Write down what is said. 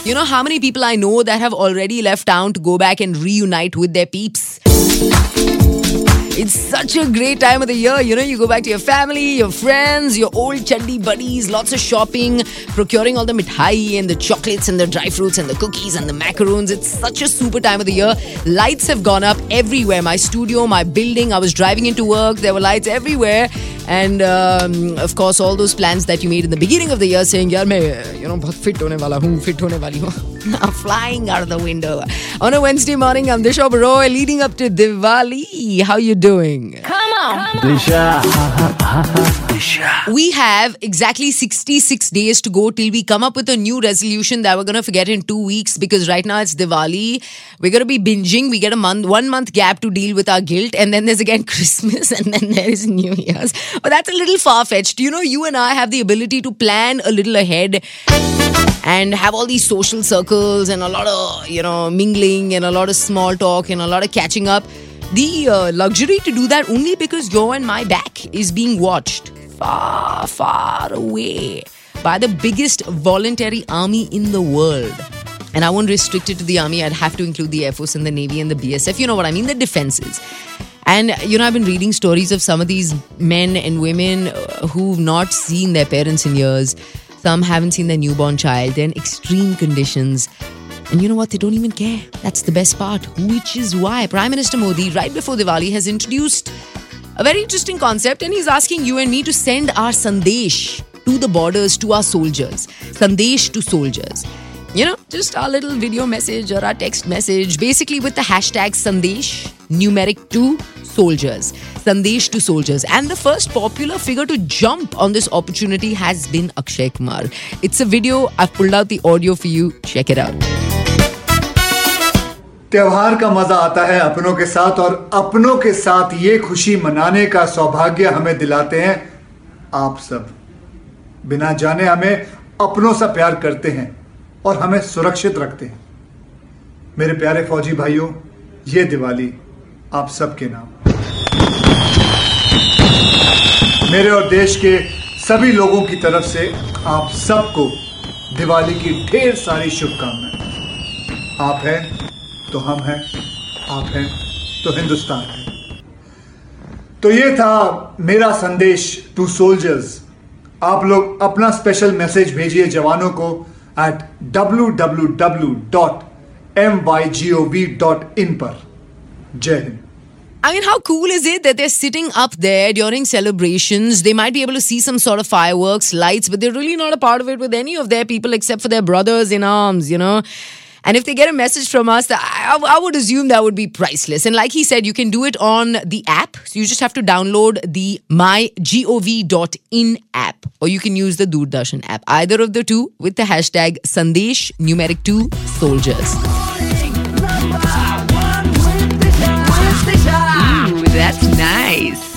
You know how many people I know that have already left town to go back and reunite with their peeps? It's such a great time of the year. You know, you go back to your family, your friends, your old chuddy buddies, lots of shopping, procuring all the mithai and the chocolates and the dry fruits and the cookies and the macaroons. It's such a super time of the year. Lights have gone up everywhere. My studio, my building. I was driving into work. There were lights everywhere. And of course, all those plans that you made in the beginning of the year saying, yaar, main, बहुत fit hone wala hoon, fit hone wali hoon. Now flying out of the window. On a Wednesday morning, I'm Disha Baroy, leading up to Diwali. How you doing? Come on. Disha. We have exactly 66 days to go till we come up with a new resolution that we're going to forget in 2 weeks, because right now it's Diwali. We're going to be binging. We get a 1 month gap to deal with our guilt. And then there's again Christmas, and then there is New Year's. But that's a little far-fetched. You know, you and I have the ability to plan a little ahead and have all these social circles and a lot of, mingling and a lot of small talk and a lot of catching up. The luxury to do that only because your and my back is being watched far, far away by the biggest voluntary army in the world. And I won't restrict it to the army. I'd have to include the Air Force and the Navy and the BSF. You know what I mean? The defenses. And, I've been reading stories of some of these men and women who've not seen their parents in years. Some haven't seen their newborn child. They're in extreme conditions. And you know what? They don't even care. That's the best part. Which is why Prime Minister Modi, right before Diwali, has introduced a very interesting concept. And he's asking you and me to send our Sandesh to the borders, to our soldiers. Sandesh to soldiers. Just our little video message or our text message. Basically with the hashtag Sandesh, numeric 2, soldiers. Sandesh to soldiers. And the first popular figure to jump on this opportunity has been Akshay Kumar. It's a video. I've pulled out the audio for you. Check it out. त्योहार का मजा आता है अपनों के साथ, और अपनों के साथ ये खुशी मनाने का सौभाग्य हमें दिलाते हैं आप सब। बिना जाने हमें अपनों से प्यार करते हैं और हमें सुरक्षित रखते हैं। मेरे प्यारे फौजी भाइयों, ये दिवाली आप सबके नाम। मेरे और देश के सभी लोगों की तरफ से आप सबको दिवाली की ढेर सारी शुभकामनाएं। आप हैं तो हम हैं, आप हैं तो हिंदुस्तान है। तो ये था मेरा संदेश टू सोल्जर्स। आप लोग अपना स्पेशल मैसेज भेजिए जवानों को at www.mygov.in पर। जय Hind. I mean, how cool is it that they're sitting up there during celebrations? They might be able to see some sort of fireworks, lights, but they're really not a part of it with any of their people except for their brothers in arms, And if they get a message from us, I would assume that would be priceless. And like he said, you can do it on the app. So you just have to download the mygov.in app, or you can use the Doordarshan app. Either of the two with the hashtag Sandesh, numeric 2, soldiers. Ooh, that's nice.